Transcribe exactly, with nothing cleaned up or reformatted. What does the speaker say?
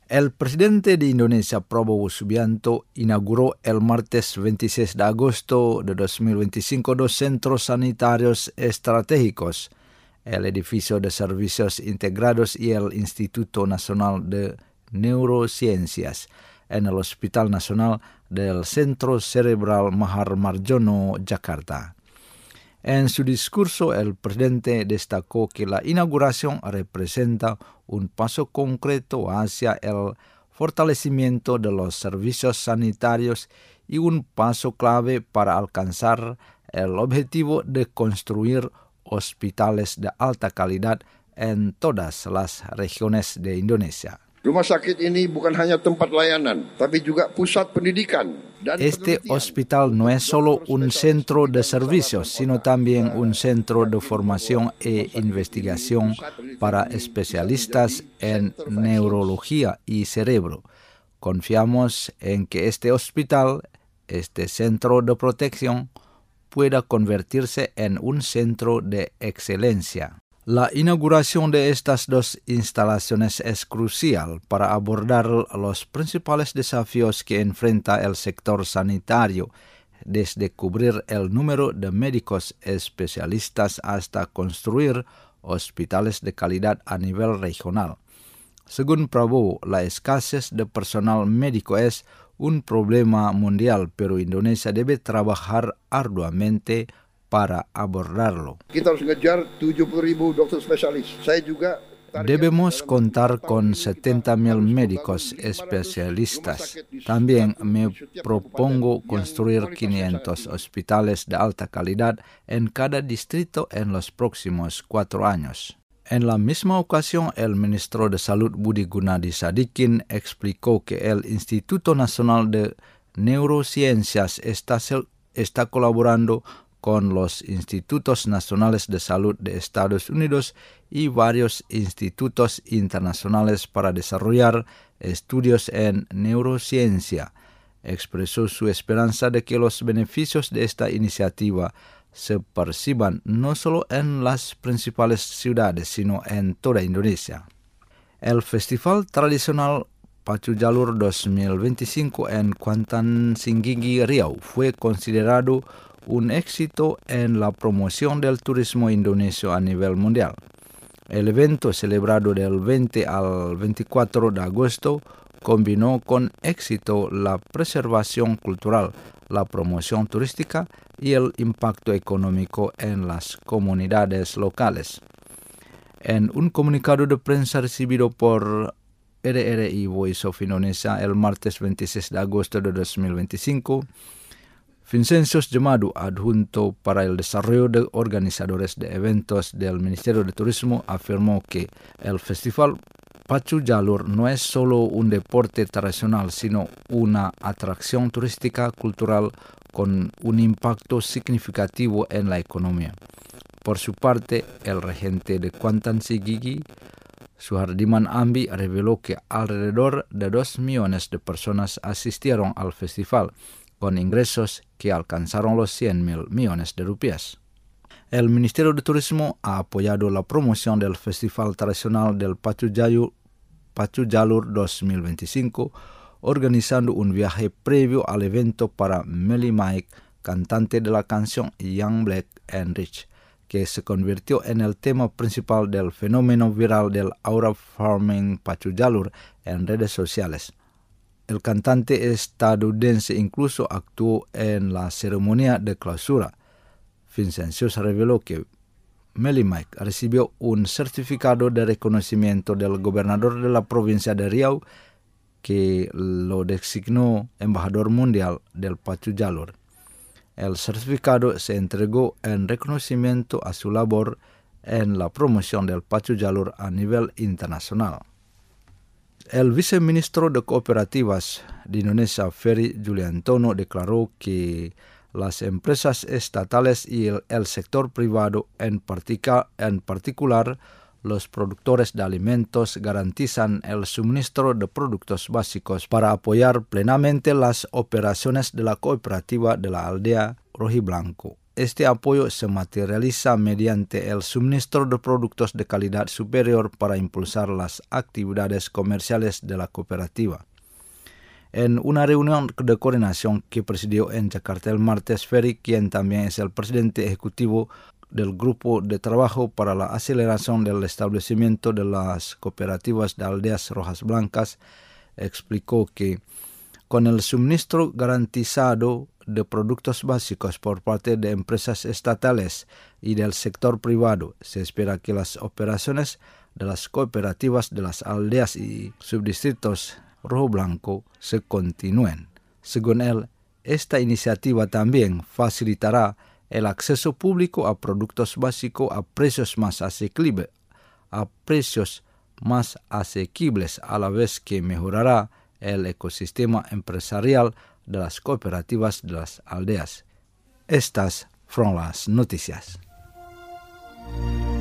El presidente de Indonesia, Prabowo Subianto, inauguró el martes veintiséis de agosto de dos mil veinticinco dos centros sanitarios estratégicos, el edificio de servicios integrados y el Instituto Nacional de Neurociencias, en el Hospital Nacional del Centro Cerebral Mahar Marjono, Jakarta. En su discurso, el presidente destacó que la inauguración representa un paso concreto hacia el fortalecimiento de los servicios sanitarios y un paso clave para alcanzar el objetivo de construir hospitales de alta calidad en todas las regiones de Indonesia. Rumah sakit ini bukan hanya tempat layanan, tapi juga pusat pendidikan. Este hospital no es solo un centro de servicios, sino también un centro de formación e investigación para especialistas en neurología y cerebro. Confiamos en que este hospital, este centro de protección, pueda convertirse en un centro de excelencia. La inauguración de estas dos instalaciones es crucial para abordar los principales desafíos que enfrenta el sector sanitario, desde cubrir el número de médicos especialistas hasta construir hospitales de calidad a nivel regional. Según Prabowo, la escasez de personal médico es un problema mundial, pero Indonesia debe trabajar arduamente para abordarlo. Kita harus ngejar tujuh puluh ribu dokter spesialis. Saya juga Debemos contar con setenta mil médicos especialistas. También me propongo construir quinientos hospitales de alta calidad en cada distrito en los próximos cuatro años. En la misma ocasión, el ministro de Salud Budi Gunadi Sadikin explicó que el Instituto Nacional de Neurociencias está, está colaborando con los Institutos Nacionales de Salud de Estados Unidos y varios institutos internacionales para desarrollar estudios en neurociencia. Expresó su esperanza de que los beneficios de esta iniciativa se perciban no solo en las principales ciudades, sino en toda Indonesia. El festival tradicional Pacu Jalur dos mil veinticinco en Kuantan Singgigi, Riau, fue considerado un éxito en la promoción del turismo indonesio a nivel mundial. El evento, celebrado del veinte al veinticuatro de agosto, combinó con éxito la preservación cultural, la promoción turística y el impacto económico en las comunidades locales. En un comunicado de prensa recibido por R R I Voice of Indonesia el martes veintiséis de agosto de dos mil veinticinco, Vincenzius Jemadu, adjunto para el desarrollo de organizadores de eventos del Ministerio de Turismo, afirmó que el Festival Pacu Jalur no es solo un deporte tradicional, sino una atracción turística cultural con un impacto significativo en la economía. Por su parte, el regente de Kuantan Singgigi, Suhardiman Ambi, reveló que alrededor de dos millones de personas asistieron al festival, con ingresos que alcanzaron los cien mil millones de rupias. El Ministerio de Turismo ha apoyado la promoción del Festival Tradicional del Pacu Jalur, Pacu Jalur dos mil veinticinco, organizando un viaje previo al evento para Melly Mike, cantante de la canción Young Black and Rich, que se convirtió en el tema principal del fenómeno viral del Aura Farming Pacu Jalur en redes sociales. El cantante estadounidense incluso actuó en la ceremonia de clausura. Vincenzius reveló que Melly Mike recibió un certificado de reconocimiento del gobernador de la provincia de Riau, que lo designó embajador mundial del Pacu Jalur. El certificado se entregó en reconocimiento a su labor en la promoción del Pacu Jalur a nivel internacional. El viceministro de Cooperativas de Indonesia, Ferry Juliantono, declaró que las empresas estatales y el, el sector privado, en, partica, en particular los productores de alimentos, garantizan el suministro de productos básicos para apoyar plenamente las operaciones de la cooperativa de la aldea Rojiblanco. este apoyo se materializa mediante el suministro de productos de calidad superior para impulsar las actividades comerciales de la cooperativa. En una reunión de coordinación que presidió en Jakarta el martes, Ferry, quien también es el presidente ejecutivo del Grupo de Trabajo para la Aceleración del Establecimiento de las Cooperativas de Aldeas Rojas Blancas, explicó que con el suministro garantizado de productos básicos por parte de empresas estatales y del sector privado, se espera que las operaciones de las cooperativas de las aldeas y subdistritos rojo blanco se continúen. Según él, esta iniciativa también facilitará el acceso público a productos básicos a precios más asequibles, a precios más asequibles, a la vez que mejorará el ecosistema empresarial de las cooperativas de las aldeas. Estas fueron las noticias.